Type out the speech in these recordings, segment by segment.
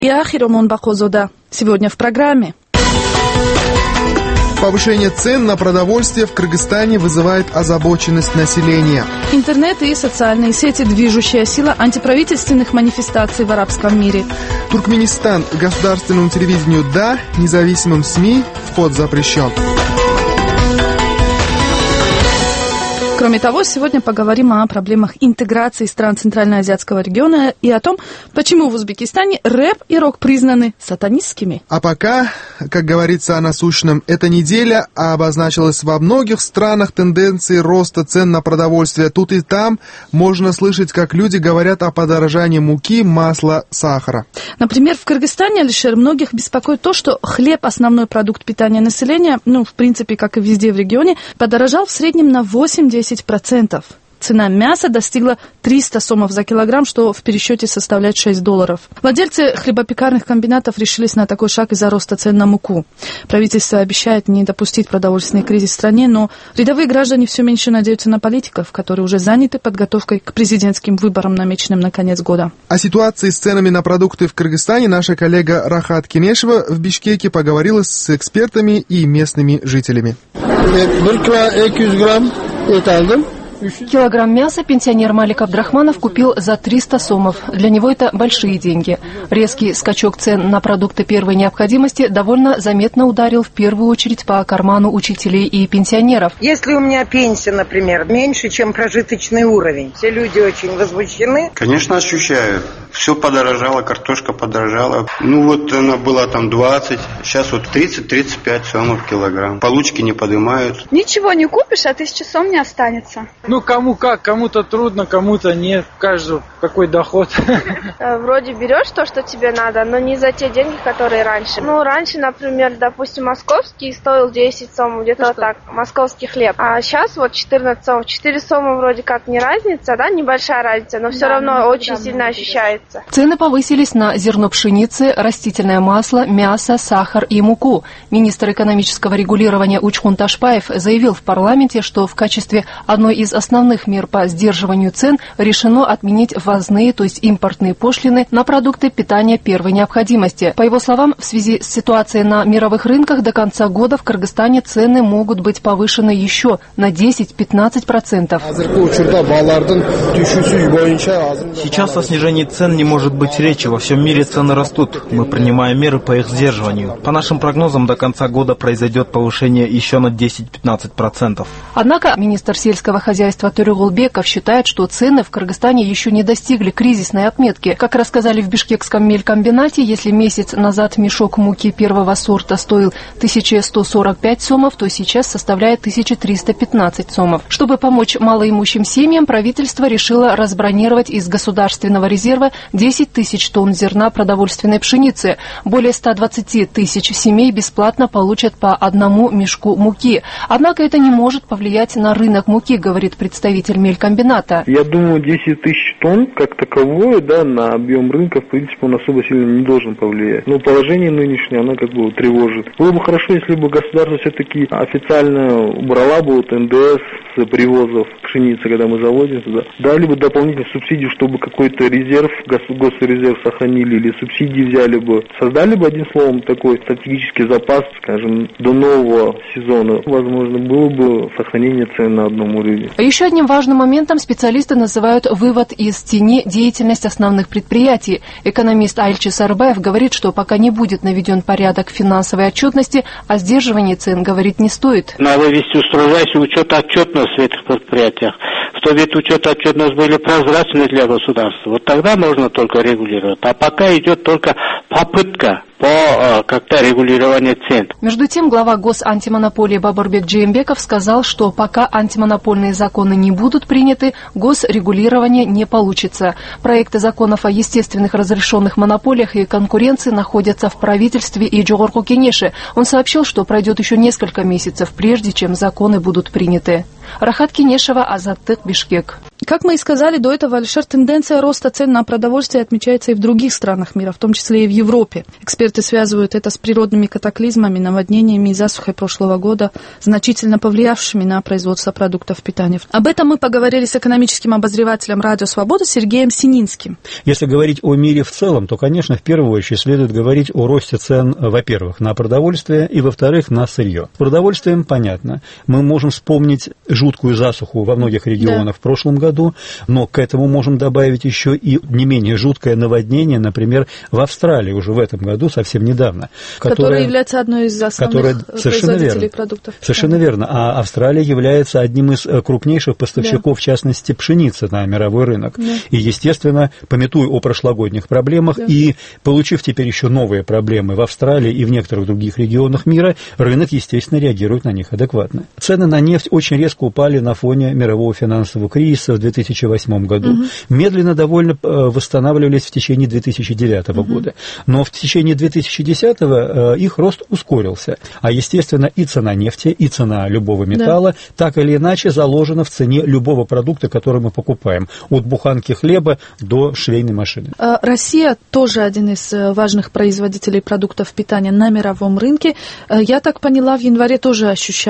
Я Хиромон Бахозода. Сегодня в программе. Повышение цен на продовольствие в Кыргызстане вызывает озабоченность населения. Интернет и социальные сети – движущая сила антиправительственных манифестаций в арабском мире. Туркменистан. Государственному телевидению «да», независимым СМИ вход запрещен. Кроме того, сегодня поговорим о проблемах интеграции стран Центральноазиатского региона и о том, почему в Узбекистане рэп и рок признаны сатанистскими. А пока, как говорится о насущном, эта неделя обозначилась во многих странах тенденции роста цен на продовольствие. Тут и там можно слышать, как люди говорят о подорожании муки, масла, сахара. Например, в Кыргызстане, Алишер, многих беспокоит то, что хлеб, основной продукт питания населения, в принципе, как и везде в регионе, подорожал в среднем на 8-10%. Цена мяса достигла 300 сомов за килограмм, что в пересчете составляет $6. Владельцы хлебопекарных комбинатов решились на такой шаг из-за роста цен на муку. Правительство обещает не допустить продовольственный кризис в стране, но рядовые граждане все меньше надеются на политиков, которые уже заняты подготовкой к президентским выборам, намеченным на конец года. О ситуации с ценами на продукты в Кыргызстане наша коллега Рахат Кинешева в Бишкеке поговорила с экспертами и местными жителями. Килограмм мяса пенсионер Малик Абдрахманов купил за 300 сомов. Для него это большие деньги. Резкий скачок цен на продукты первой необходимости довольно заметно ударил в первую очередь по карману учителей и пенсионеров. Если у меня пенсия, например, меньше, чем прожиточный уровень, все люди очень возмущены. Конечно, ощущаю. Все подорожало, картошка подорожала. Она была там 20, сейчас 30-35 сомов килограмм. Получки не поднимают. Ничего не купишь, а 1000 сом не останется. Кому как, кому-то трудно, кому-то нет, каждый какой доход. Вроде берешь то, что тебе надо, но не за те деньги, которые раньше. Раньше, например, допустим, московский стоил 10 сом, где-то так, московский хлеб. А сейчас 14 сом, 4 сома вроде как не разница, да, небольшая разница, но все равно очень сильно ощущается. Цены повысились на зерно пшеницы, растительное масло, мясо, сахар и муку. Министр экономического регулирования Учхун Ташпаев заявил в парламенте, что в качестве одной из основных мер по сдерживанию цен решено отменить ввозные, то есть импортные пошлины на продукты питания первой необходимости. По его словам, в связи с ситуацией на мировых рынках до конца года в Кыргызстане цены могут быть повышены еще на 10-15%. Сейчас о снижении цен не может быть речи. Во всем мире цены растут. Мы принимаем меры по их сдерживанию. По нашим прогнозам, до конца года произойдет повышение еще на 10-15%. Однако министр сельского хозяйства Төрегулбеков считает, что цены в Кыргызстане еще не достигли кризисной отметки. Как рассказали в Бишкекском мелькомбинате, если месяц назад мешок муки первого сорта стоил 1145 сомов, то сейчас составляет 1315 сомов. Чтобы помочь малоимущим семьям, правительство решило разбронировать из государственного резерва 10 тысяч тонн зерна продовольственной пшеницы. Более 120 тысяч семей бесплатно получат по одному мешку муки. Однако это не может повлиять на рынок муки, говорит представитель мелькомбината. Я думаю, 10 тысяч тонн как таковое, на объем рынка, в принципе, он особо сильно не должен повлиять. Но положение нынешнее, оно тревожит. Было бы хорошо, если бы государство все-таки официально убрала бы НДС с привозов пшеницы, когда мы завозим туда. Дали бы дополнительную субсидию, чтобы какой-то резерв, госрезерв сохранили, или субсидии взяли бы. Создали бы, одним словом, такой стратегический запас, скажем, до нового сезона. Возможно, было бы сохранение цен на одном уровне. Еще одним важным моментом специалисты называют вывод из тени деятельность основных предприятий. Экономист Альчи Сарбаев говорит, что пока не будет наведен порядок в финансовой отчетности, о сдерживании цен говорить не стоит. Надо вести строжайший учет-отчетность в этих предприятиях, чтобы эти учет-отчетность были прозрачны для государства. Тогда можно только регулировать. А пока идет только попытка по как-то регулированию цен. Между тем, глава госантимонополии Бабурбек Джеймбеков сказал, что пока антимонопольные законы не будут приняты, госрегулирование не получится. Проекты законов о естественных разрешенных монополиях и конкуренции находятся в правительстве и Джогорку Кенеше. Он сообщил, что пройдет еще несколько месяцев, прежде чем законы будут приняты. Рахат Кинешева, Азаттык, Бишкек. Как мы и сказали до этого, Алишер, тенденция роста цен на продовольствие отмечается и в других странах мира, в том числе и в Европе. Эксперты Эксперты связывают это с природными катаклизмами, наводнениями и засухой прошлого года, значительно повлиявшими на производство продуктов питания. Об этом мы поговорили с экономическим обозревателем «Радио Свобода» Сергеем Сининским. Если говорить о мире в целом, то, конечно, в первую очередь следует говорить о росте цен, во-первых, на продовольствие и, во-вторых, на сырье. С продовольствием понятно. Мы можем вспомнить жуткую засуху во многих регионах в прошлом году, но к этому можем добавить еще и не менее жуткое наводнение, например, в Австралии уже в этом году, совсем недавно. Которая является одной из основных производителей продуктов. Совершенно верно. А Австралия является одним из крупнейших поставщиков, в частности, пшеницы на мировой рынок. И, естественно, памятуя о прошлогодних проблемах и получив теперь еще новые проблемы в Австралии и в некоторых других регионах мира, рынок, естественно, реагирует на них адекватно. Цены на нефть очень резко упали на фоне мирового финансового кризиса в 2008 году. Медленно довольно восстанавливались в течение 2009 года. Но в течение 2010 их рост ускорился. А, естественно, и цена нефти, и цена любого металла так или иначе заложена в цене любого продукта, который мы покупаем. От буханки хлеба до швейной машины. Россия тоже один из важных производителей продуктов питания на мировом рынке. Я так поняла, в январе тоже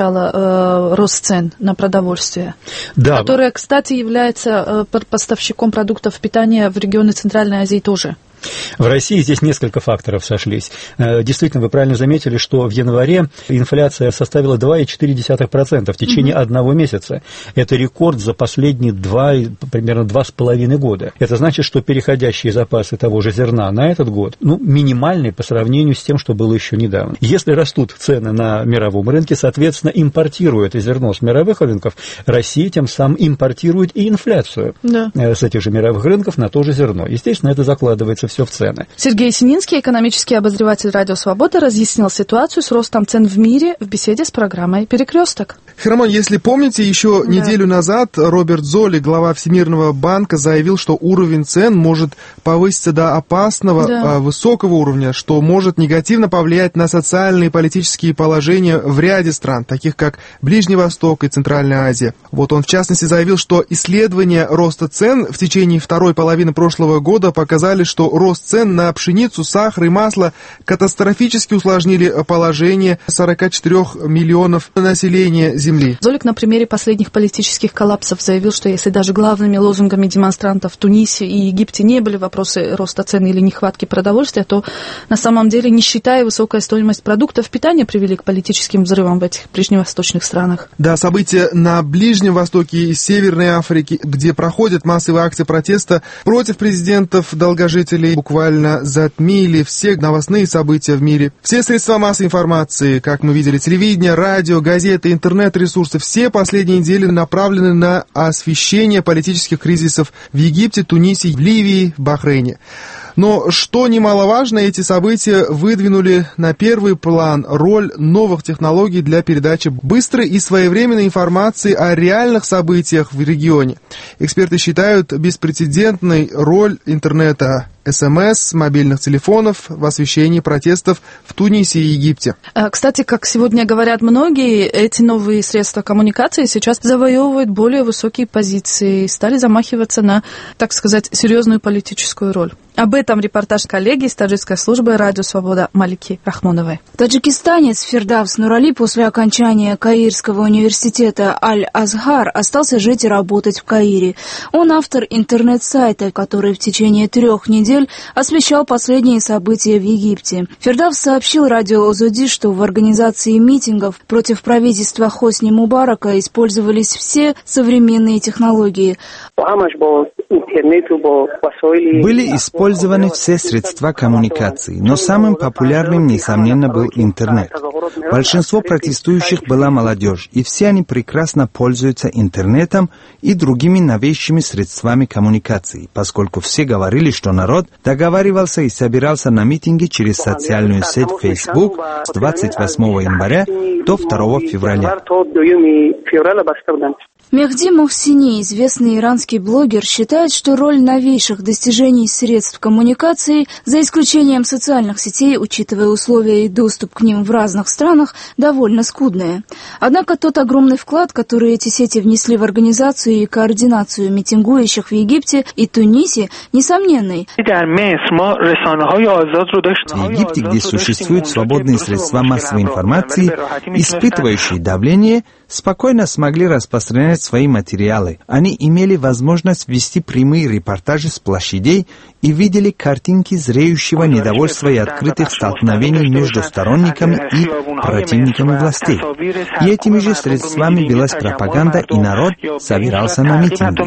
ощущала рост цен на продовольствие, которое, кстати, является поставщиком продуктов питания в регионы Центральной Азии тоже. В России здесь несколько факторов сошлись. Действительно, вы правильно заметили, что в январе инфляция составила 2,4% в течение одного месяца. Это рекорд за последние примерно 2,5 года. Это значит, что переходящие запасы того же зерна на этот год минимальные по сравнению с тем, что было еще недавно. Если растут цены на мировом рынке, соответственно, импортируя это зерно с мировых рынков, Россия тем самым импортирует и инфляцию с этих же мировых рынков на то же зерно. Естественно, это закладывается все в цены. Сергей Сининский, экономический обозреватель «Радио Свобода», разъяснил ситуацию с ростом цен в мире в беседе с программой «Перекресток». Херман, если помните, еще неделю назад Роберт Золи, глава Всемирного банка, заявил, что уровень цен может повыситься до опасного, высокого уровня, что может негативно повлиять на социальные и политические положения в ряде стран, таких как Ближний Восток и Центральная Азия. Вот он, в частности, заявил, что исследования роста цен в течение второй половины прошлого года показали, что рост цен на пшеницу, сахар и масло катастрофически усложнили положение 44 миллионов населения Земли. Золик на примере последних политических коллапсов заявил, что если даже главными лозунгами демонстрантов в Тунисе и Египте не были вопросы роста цен или нехватки продовольствия, то на самом деле нищета и высокая стоимость продуктов питания привели к политическим взрывам в этих ближневосточных странах. Да, события на Ближнем Востоке и Северной Африке, где проходят массовые акции протеста против президентов-долгожителей, буквально затмили все новостные события в мире. Все средства массовой информации, как мы видели, телевидение, радио, газеты, интернет-ресурсы, все последние недели направлены на освещение политических кризисов в Египте, Тунисе, Ливии, Бахрейне. Но, что немаловажно, эти события выдвинули на первый план роль новых технологий для передачи быстрой и своевременной информации о реальных событиях в регионе. Эксперты считают беспрецедентной роль интернета, СМС, мобильных телефонов в освещении протестов в Тунисе и Египте. Кстати, как сегодня говорят многие, эти новые средства коммуникации сейчас завоевывают более высокие позиции и стали замахиваться на, так сказать, серьезную политическую роль. Об этом репортаж коллеги из таджикской службы «Радио Свобода» Малики Рахмоновой. Таджикистанец Фирдавс Нурали после окончания Каирского университета Аль-Азгар остался жить и работать в Каире. Он автор интернет-сайта, который в течение 3 недель освещал последние события в Египте. Фирдавс сообщил радио Озоди, что в организации митингов против правительства Хосни Мубарака использовались все современные технологии. Были использованы все средства коммуникации, но самым популярным, несомненно, был интернет. Большинство протестующих была молодежь, и все они прекрасно пользуются интернетом и другими новейшими средствами коммуникации, поскольку все говорили, что народ договаривался и собирался на митинги через социальную сеть Facebook с 28 января до 2 февраля. Мехди Мохсини, известный иранский блогер, считает, что роль новейших достижений средств коммуникации, за исключением социальных сетей, учитывая условия и доступ к ним в разных странах, довольно скудная. Однако тот огромный вклад, который эти сети внесли в организацию и координацию митингующих в Египте и Тунисе, несомненный. В Египте, где существуют свободные средства массовой информации, испытывающие давление, спокойно смогли распространять свои материалы. Они имели возможность вести прямые репортажи с площадей и видели картинки зреющего недовольства и открытых столкновений между сторонниками и противниками властей. И этими же средствами велась пропаганда, и народ собирался на митинги.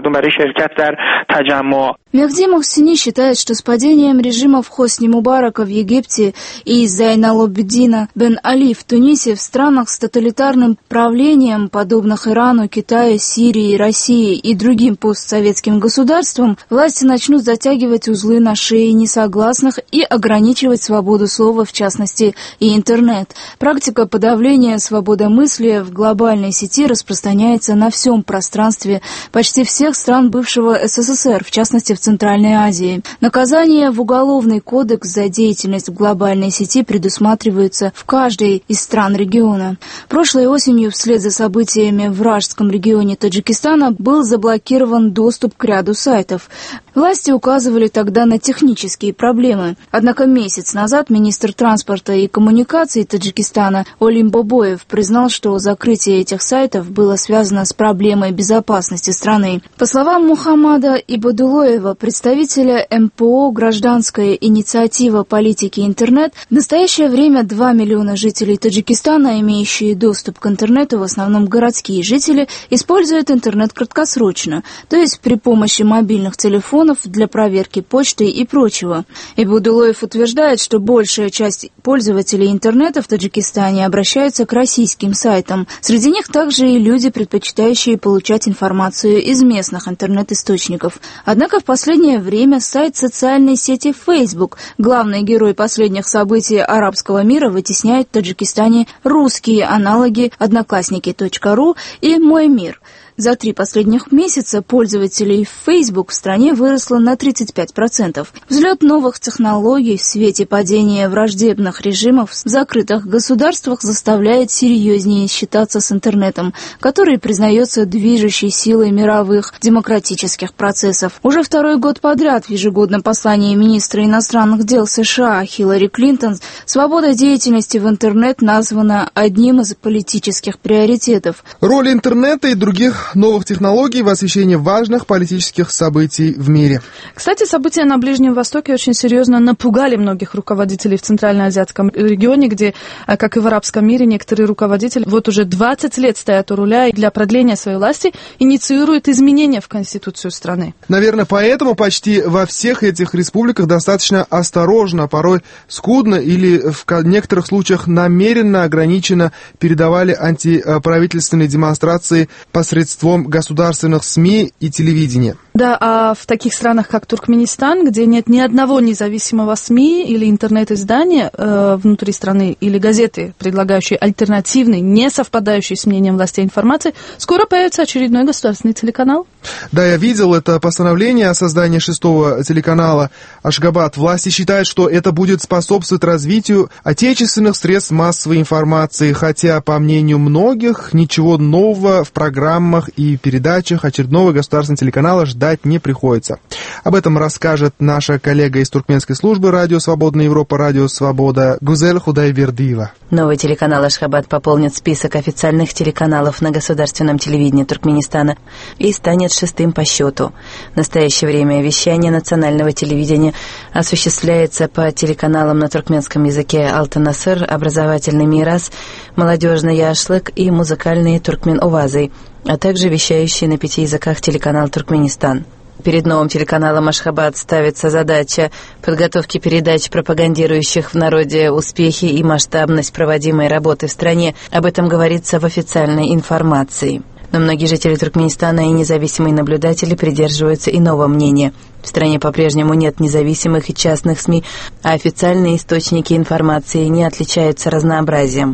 Мехди Мохсини считает, что с падением режимов Хосни Мубарака в Египте и Зайналобдина бен Али в Тунисе, в странах с тоталитарным правлением, подобных Ирану, Китаю, Сирии, России и другим постсоветским государствам, власти начнут затягивать узлы на шее несогласных и ограничивать свободу слова, в частности, и интернет. Практика подавления свободомыслия в глобальной сети распространяется на всем пространстве почти всех стран бывшего СССР, в частности, в Центральной Азии. Наказание в Уголовный кодекс за деятельность в глобальной сети предусматриваются в каждой из стран региона. Прошлой осенью, вслед за событиями в Вражском регионе Таджикистана, был заблокирован доступ к ряду сайтов. Власти указывали тогда на технические проблемы. Однако месяц назад министр транспорта и коммуникаций Таджикистана Олим Бобоев признал, что закрытие этих сайтов было связано с проблемой безопасности страны. По словам Мухаммада Ибадулоева, представителя МПО «Гражданская инициатива политики интернет», в настоящее время 2 миллиона жителей Таджикистана, имеющие доступ к интернету, в основном городские жители, используют интернет краткосрочно, то есть при помощи мобильных телефонов для проверки почты и прочего. Ибадулоев утверждает, что большая часть пользователей интернета в Таджикистане обращаются к российским сайтам. Среди них также и люди, предпочитающие получать информацию из местных интернет-источников. Однако в последнее время сайт социальной сети Facebook, главный герой последних событий арабского мира, вытесняет в Таджикистане русские аналоги Одноклассники.ру и Мой мир. За 3 последних месяца пользователей Facebook в стране выросло на 35%. Взлет новых технологий в свете падения враждебных режимов в закрытых государствах заставляет серьезнее считаться с интернетом, который признается движущей силой мировых демократических процессов. Уже 2-й год подряд в ежегодном послании министра иностранных дел США Хиллари Клинтон свобода деятельности в интернет названа одним из политических приоритетов. Роль интернета и других новых технологий в освещении важных политических событий в мире. Кстати, события на Ближнем Востоке очень серьезно напугали многих руководителей в Центральноазиатском регионе, где, как и в арабском мире, некоторые руководители вот уже 20 лет стоят у руля и для продления своей власти инициируют изменения в Конституцию страны. Наверное, поэтому почти во всех этих республиках достаточно осторожно, порой скудно или в некоторых случаях намеренно ограниченно передавали антиправительственные демонстрации посредством государственных СМИ и телевидения. Да, а в таких странах, как Туркменистан, где нет ни одного независимого СМИ или интернет-издания внутри страны, или газеты, предлагающие альтернативный, не совпадающий с мнением властей информации, скоро появится очередной государственный телеканал. Да, я видел это постановление о создании 6-го телеканала Ашгабад. Власти считают, что это будет способствовать развитию отечественных средств массовой информации, хотя, по мнению многих, ничего нового в программах и передачах очередного государственного телеканала ждать не приходится. Об этом расскажет наша коллега из туркменской службы «Радио Свободная Европа», «Радио Свобода» Гузель Худайбердиева. Новый телеканал Ашхабад пополнит список официальных телеканалов на государственном телевидении Туркменистана и станет 6-м по счету. В настоящее время вещание национального телевидения осуществляется по телеканалам на туркменском языке «Алтын-Асыр», «Образовательный Мирас», «Молодежный Яшлык» и «Музыкальный Туркмен-Увазы», а также вещающий на 5 языках телеканал «Туркменистан». Перед новым телеканалом Ашхабад ставится задача подготовки передач, пропагандирующих в народе успехи и масштабность проводимой работы в стране. Об этом говорится в официальной информации. Но многие жители Туркменистана и независимые наблюдатели придерживаются иного мнения. В стране по-прежнему нет независимых и частных СМИ, а официальные источники информации не отличаются разнообразием.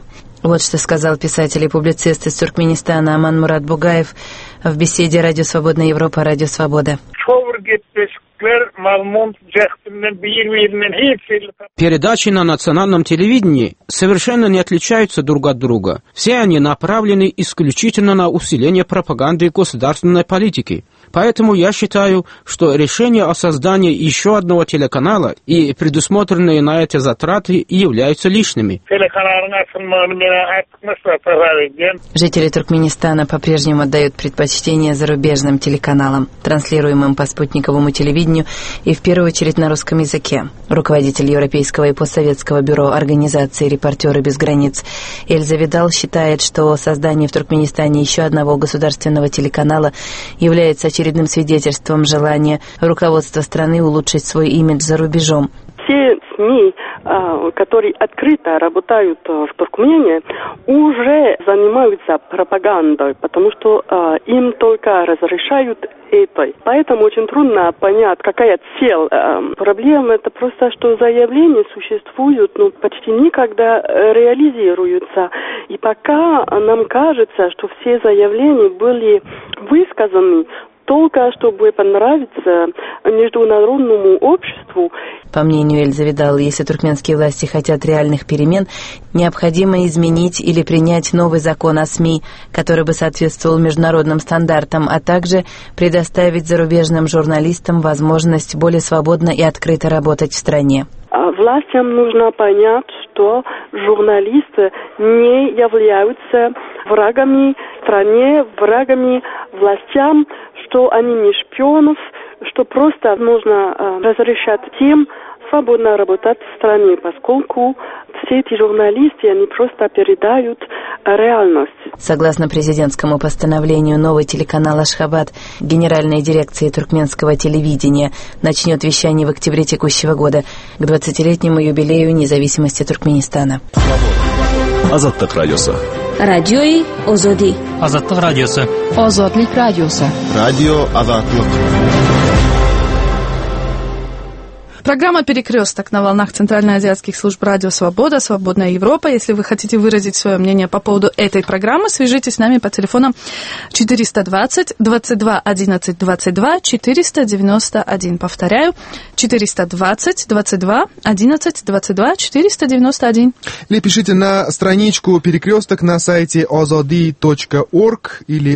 Вот что сказал писатель и публицист из Туркменистана Аман Мурат Бугаев в беседе «Радио Свободная Европа», «Радио Свобода». Передачи на национальном телевидении совершенно не отличаются друг от друга. Все они направлены исключительно на усиление пропаганды государственной политики. Поэтому я считаю, что решение о создании еще одного телеканала и предусмотренные на эти затраты являются лишними. Жители Туркменистана по-прежнему отдают предпочтение зарубежным телеканалам, транслируемым по спутниковому телевидению и в первую очередь на русском языке. Руководитель Европейского и постсоветского бюро организации «Репортеры без границ» Эльза Видал считает, что создание в Туркменистане еще одного государственного телеканала является очередным свидетельством желания руководства страны улучшить свой имидж за рубежом. Все СМИ, которые открыто работают в Туркмении, уже занимаются пропагандой, потому что им только разрешают это. Поэтому очень трудно понять, какая цель. Проблема это просто, что заявления существуют, но почти никогда реализируются. И пока нам кажется, что все заявления были высказаны только чтобы понравиться международному обществу. По мнению Эльзы Видал, если туркменские власти хотят реальных перемен, необходимо изменить или принять новый закон о СМИ, который бы соответствовал международным стандартам, а также предоставить зарубежным журналистам возможность более свободно и открыто работать в стране. Властям нужно понять, что журналисты не являются врагами стране, врагами властям, что они не шпионов, что просто нужно разрешать им свободно работать в стране, поскольку все эти журналисты, они просто передают реальность. Согласно президентскому постановлению, новый телеканал «Ашхабад» Генеральной дирекции туркменского телевидения начнет вещание в октябре текущего года к 20-летнему юбилею независимости Туркменистана. Азаттык радиосы. Радиои Озоди. Азаттык радиосы. Озодлик радиосы. Радио Азаттык. Программа «Перекресток» на волнах Центральноазиатских служб «Радио Свобода», «Свободная Европа». Если вы хотите выразить свое мнение по поводу этой программы, свяжитесь с нами по телефонам 420 22 11 22 491. Повторяю, 420 22 11 22 491. Или пишите на страничку «Перекресток» на сайте ozodi.org или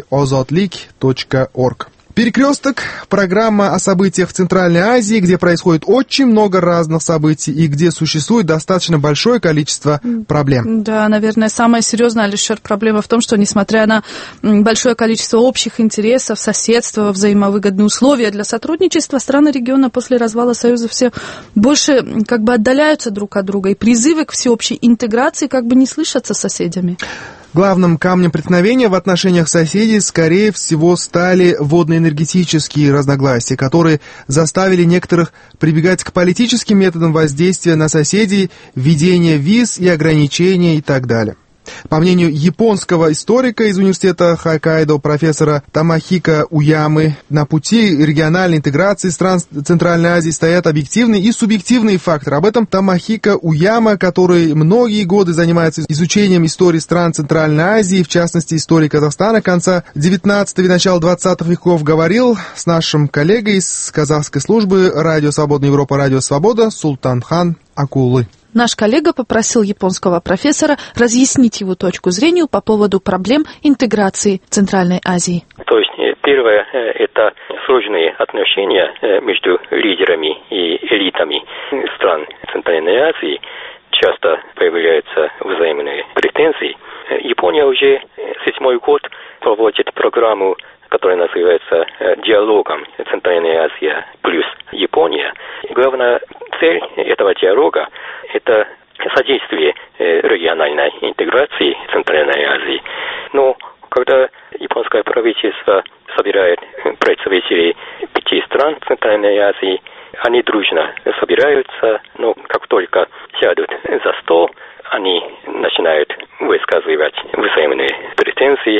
ozodlik.org. «Перекресток» – программа о событиях в Центральной Азии, где происходит очень много разных событий и где существует достаточно большое количество проблем. Да, наверное, самая серьезная, Алишер, проблема в том, что несмотря на большое количество общих интересов, соседства, взаимовыгодные условия для сотрудничества, страны региона после развала Союза все больше отдаляются друг от друга, и призывы к всеобщей интеграции не слышатся соседями. Главным камнем преткновения в отношениях соседей, скорее всего, стали водно-энергетические разногласия, которые заставили некоторых прибегать к политическим методам воздействия на соседей, введения виз и ограничений и так далее. По мнению японского историка из университета Хоккайдо профессора Томохико Уямы, на пути региональной интеграции стран Центральной Азии стоят объективные и субъективные факторы. Об этом Томохико Уяма, который многие годы занимается изучением истории стран Центральной Азии, в частности истории Казахстана конца 19 и начала 20 веков, говорил с нашим коллегой из казахской службы «Радио Свободная Европа», «Радио Свобода» Султанхан Акулы. Наш коллега попросил японского профессора разъяснить его точку зрения по поводу проблем интеграции Центральной Азии. То есть, первое, это сложные отношения между лидерами и элитами стран Центральной Азии. Часто появляются взаимные претензии. Япония уже 7-й год проводит программу, которая называется «Диалогом Центральная Азия плюс Япония». Главная цель этого диалога – это содействие региональной интеграции Центральной Азии. Но когда японское правительство собирает представителей 5 стран Центральной Азии, они дружно собираются, но как только сядут за стол, они начинают высказывать взаимные претензии.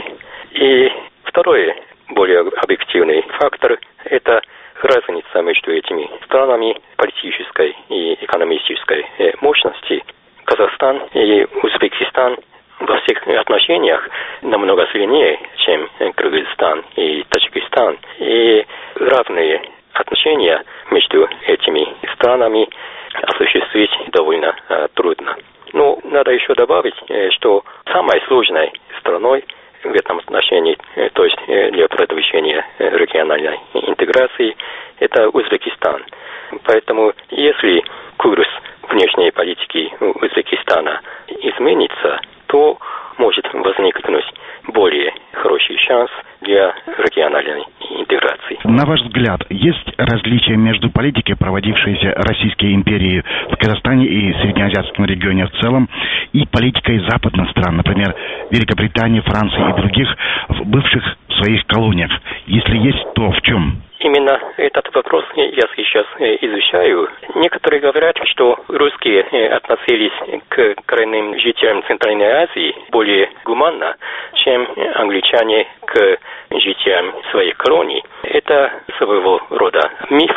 И второй, более объективный фактор – это разница между этими странами политической и экономической мощности. Казахстан и Узбекистан во этих отношениях намного сильнее, чем Кыргызстан и Таджикистан. И равные отношения между этими странами осуществить довольно трудно. Но надо еще добавить, что самой сложной страной в этом отношении, то есть для продвижения региональной интеграции, это Узбекистан. Поэтому если курс внешней политики Узбекистана изменится, то может возникнуть более хороший шанс для региональной интеграции. На ваш взгляд, есть различия между политикой, проводившейся Российской империей в Казахстане и Среднеазиатском регионе в целом, и политикой западных стран, например, Великобритании, Франции и других, в бывших своих колониях? Если есть, то в чем? Именно этот вопрос я сейчас изучаю. Некоторые говорят, что русские относились к коренным жителям Центральной Азии более гуманно, чем англичане к жителям своих колоний. Это своего рода миф.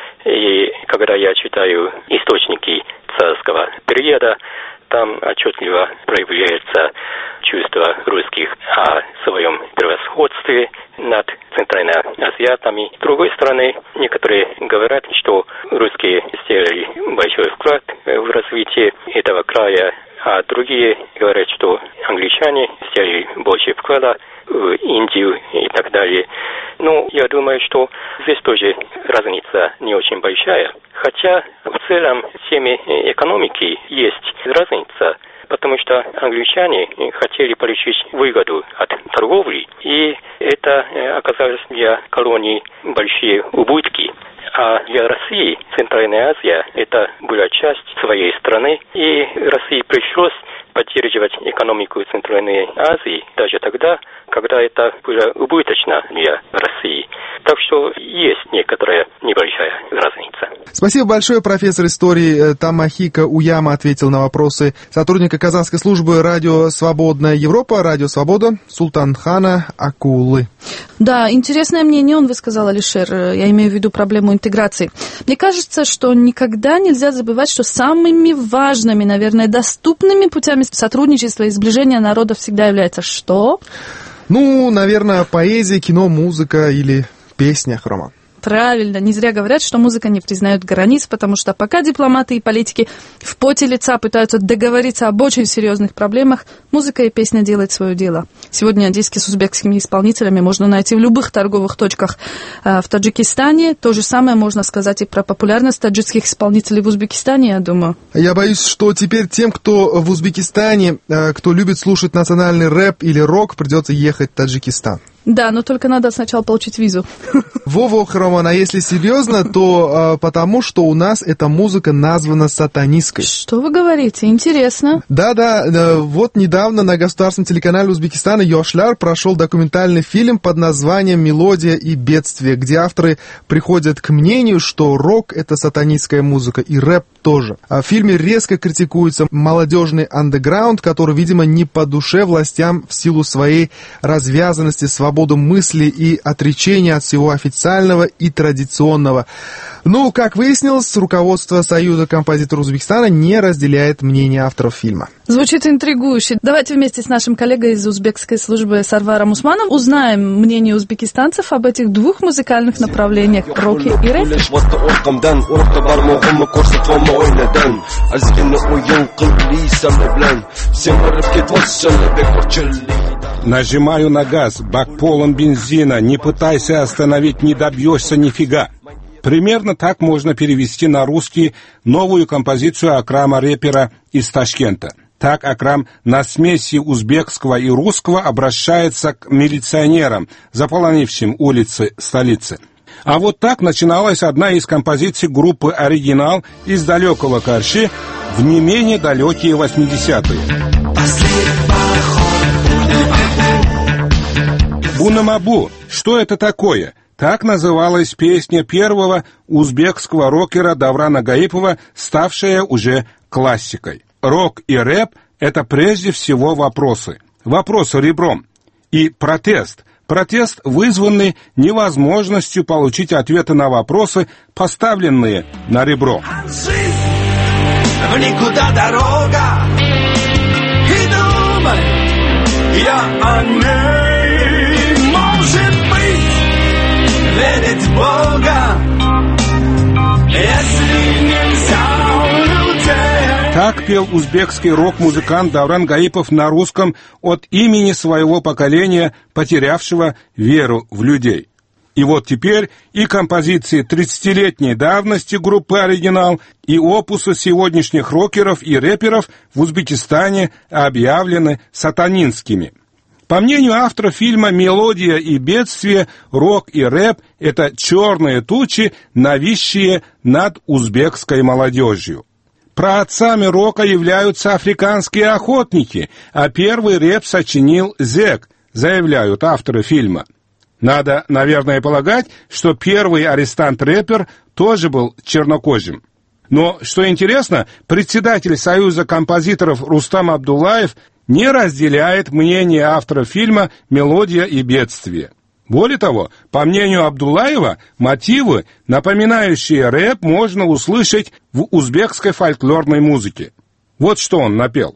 И когда я читаю источники царского периода, там отчетливо проявляется чувство русских о своем превосходстве над центральноазиатами. С другой стороны, некоторые говорят, что русские сделали большой вклад в развитие этого края, а другие говорят, что англичане сделали больше вклада в Индию и так далее. Но я думаю, что здесь тоже разница не очень большая. Хотя в целом в теме экономики есть разница, потому что англичане хотели получить выгоду от торговли, и это оказалось для колоний большие убытки. А для России Центральная Азия – это была часть своей страны, и России пришлось поддерживать экономику Центральной Азии даже тогда, когда это было убыточно для России. Так что есть некоторая небольшая разница. Спасибо большое. Профессор истории Томохико Уяма ответил на вопросы сотрудника казахской службы «Радио Свободная Европа», «Радио Свобода» Султанхана Акулы. Да, интересное мнение он высказал, Алишер. Я имею в виду проблему интеграции. Мне кажется, что никогда нельзя забывать, что самыми важными, наверное, доступными путями сотрудничества и сближения народов всегда является что? Ну, наверное, поэзия, кино, музыка или песня, Рома. Правильно, не зря говорят, что музыка не признает границ, потому что пока дипломаты и политики в поте лица пытаются договориться об очень серьезных проблемах, музыка и песня делают свое дело. Сегодня диски с узбекскими исполнителями можно найти в любых торговых точках в Таджикистане. То же самое можно сказать и про популярность таджикских исполнителей в Узбекистане, я думаю. Я боюсь, что теперь тем, кто в Узбекистане, кто любит слушать национальный рэп или рок, придется ехать в Таджикистан. Да, но только надо сначала получить визу. Во-во, Роман, а если серьезно, то потому что у нас эта музыка названа сатанистской. Что вы говорите? Интересно. Да, вот недавно на государственном телеканале Узбекистана «Йошляр» прошел документальный фильм под названием «Мелодия и бедствие», где авторы приходят к мнению, что рок — это сатанистская музыка, и рэп тоже. А в фильме резко критикуется молодежный андеграунд, который, видимо, не по душе властям в силу своей развязанности, свободу мысли и отречения от всего официального и традиционного. Ну, как выяснилось, руководство Союза композиторов Узбекистана не разделяет мнение авторов фильма. Звучит интригующе. Давайте вместе с нашим коллегой из узбекской службы Сарваром Усманом узнаем мнение узбекистанцев об этих двух музыкальных направлениях — роке и рэпе. Нажимаю на газ, бак полон бензина, не пытайся остановить, не добьешься нифига. Примерно так можно перевести на русский новую композицию Акрама-рэпера из Ташкента. Так Акрам на смеси узбекского и русского обращается к милиционерам, заполонившим улицы столицы. А вот так начиналась одна из композиций группы «Оригинал» из далекого Карши в не менее далекие 80-е. Бунамабу. Что это такое? Так называлась песня первого узбекского рокера Даврана Гаипова, ставшая уже классикой. Рок и рэп — это прежде всего вопросы. Вопросы ребром. И протест. Протест, вызванный невозможностью получить ответы на вопросы, поставленные на ребро. В никуда дорога, и думай, Я о ней, может быть, верить в Бога, если нельзя у людей. Так пел узбекский рок-музыкант Давран Гаипов на русском от имени своего поколения, потерявшего веру в людей. И вот теперь и композиции 30-летней давности группы «Оригинал», и опусы сегодняшних рокеров и рэперов в Узбекистане объявлены сатанинскими. По мнению автора фильма «Мелодия и бедствие», рок и рэп – это черные тучи, нависшие над узбекской молодежью. Праотцами рока являются африканские охотники, а первый рэп сочинил Зек, заявляют авторы фильма. Надо, наверное, полагать, что первый арестант-рэпер тоже был чернокожим. Но, что интересно, председатель Союза композиторов Рустам Абдуллаев не разделяет мнение автора фильма «Мелодия и бедствие». Более того, по мнению Абдуллаева, мотивы, напоминающие рэп, можно услышать в узбекской фольклорной музыке. Вот что он напел.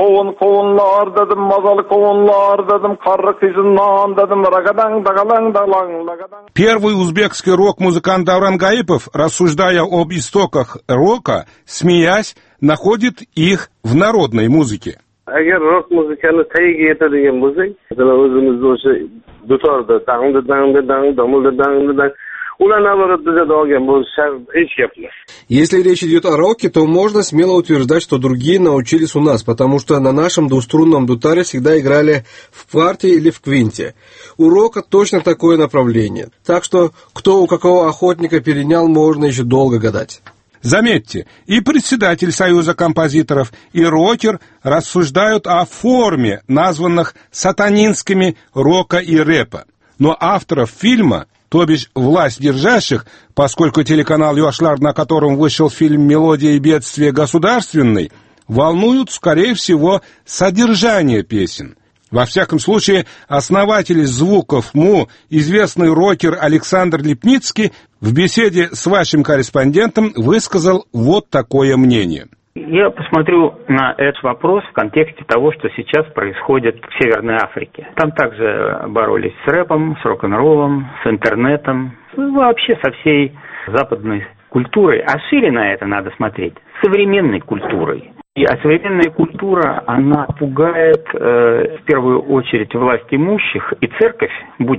Первый узбекский рок-музыкант Давран Гаипов, рассуждая об истоках рока, смеясь, находит их в народной музыке. Agar rock muzikani tagiga yetadigan bo'lsak, masalan o'zimizda o'sha dutorda dang ularni nazorat bizada olgan bo'lsa hech gap emas. Если речь идет о роке, то можно смело утверждать, что другие научились у нас, потому что на нашем двуструнном дутаре всегда играли в кварте или в квинте. У рока точно такое направление. Так что кто у какого охотника перенял, можно еще долго гадать. Заметьте, и председатель Союза композиторов, и рокер рассуждают о форме, названных сатанинскими рока и рэпа. Но авторов фильма, то бишь власть держащих, поскольку телеканал «Юашлар», на котором вышел фильм «Мелодия и бедствие» государственный, волнуют, скорее всего, содержание песен. Во всяком случае, основатель звуков МУ, известный рокер Александр Липницкий, в беседе с вашим корреспондентом высказал вот такое мнение. Я посмотрю на этот вопрос в контексте того, что сейчас происходит в Северной Африке. Там также боролись с рэпом, с рок-н-роллом, с интернетом, вообще со всей западной культурой. А шире на это надо смотреть, современной культурой. А современная культура, она пугает в первую очередь власть имущих и церковь, будь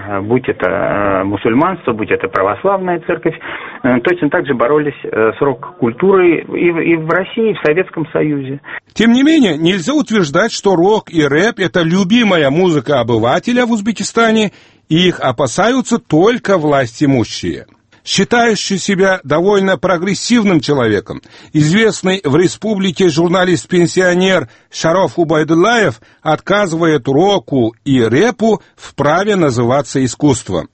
это мусульманство, будь это православная церковь, точно так же боролись с рок-культурой и в России, и в Советском Союзе. Тем не менее, нельзя утверждать, что рок и рэп – это любимая музыка обывателя в Узбекистане, и их опасаются только власть имущие. Считающий себя довольно прогрессивным человеком, известный в республике журналист-пенсионер Шароф Убайдуллаев отказывает року и рэпу в праве называться искусством.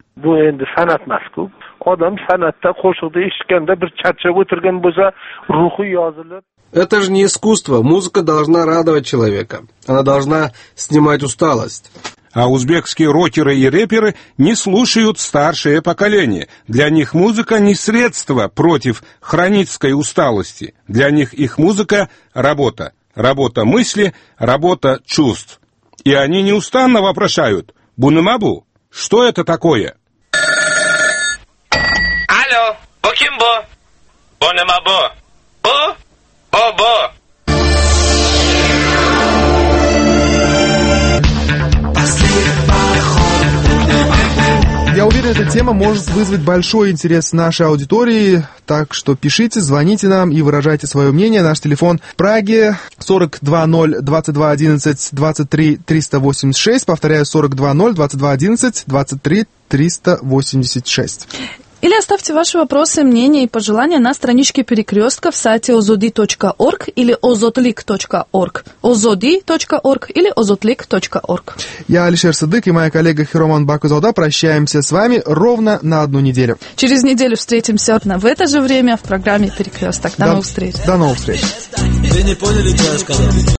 Это же не искусство, музыка должна радовать человека, она должна снимать усталость. А узбекские рокеры и рэперы не слушают старшее поколение. Для них музыка не средство против хронической усталости. Для них их музыка – работа. Работа мысли, работа чувств. И они неустанно вопрошают: «Бунымабу, что это такое?» Алло, Бокимбо, Бунымабу, Бо. Я уверен, эта тема может вызвать большой интерес нашей аудитории, так что пишите, звоните нам и выражайте свое мнение. Наш телефон в Праге 420 22 11 23 386, повторяю, 420 22 11 23 386. Или оставьте ваши вопросы, мнения и пожелания на страничке Перекрестка в сайте ozodi.org или ozotlik.org, ozodi.org или ozotlik.org. Я Алишер Садык и моя коллега Хироман Бакузауда прощаемся с вами ровно на 1 неделю. Через неделю встретимся в это же время в программе Перекресток. До новых встреч. До новых встреч.